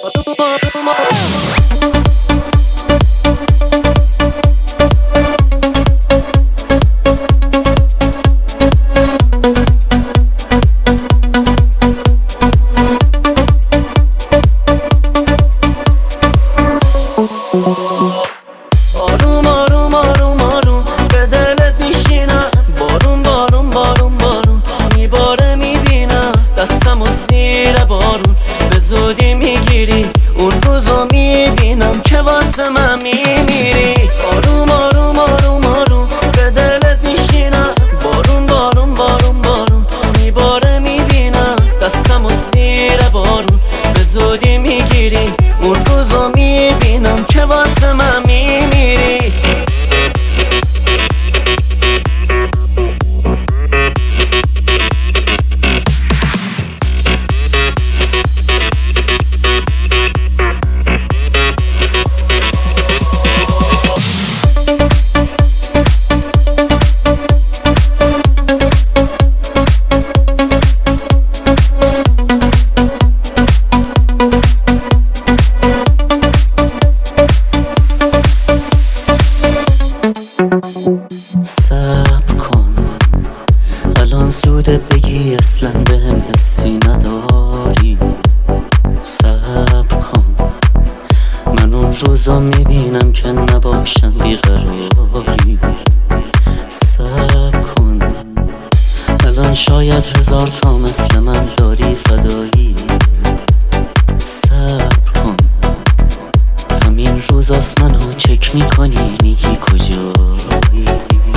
آروم آروم آروم آروم به دلت میشینم، بارون بارون بارون بارون میباره میبینم، دستم و زیر بارون به زودی میگیری، اون روزو میبینم که واسه من میمیری. آروم آروم آروم آروم به دلت میشینم، بارون بارون بارون بارون میباره میبینم، دستم و زیر بارون به زودی میگیری، اون روزو میبینم که واسه من میمیری. صبر کن الان زوده بگی اصلا بهم حسی نداری. صبر کن من اون روزا میبینم که نباشم بیقراری. صبر کن الان شاید 1000 تا مثل من داری فدایی. صبر کن همین روزاست منو چک میکنی میگی کجایی.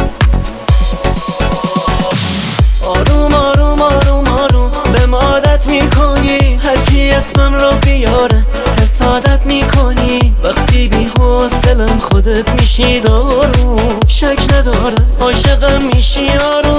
آروم آروم آروم آروم به مادت میکنی، هر کی اسمم رو بیاره حسادت میکنی، وقتی بی حوصلم خودت میشی دارو، شک نداره عاشقم میشی. آروم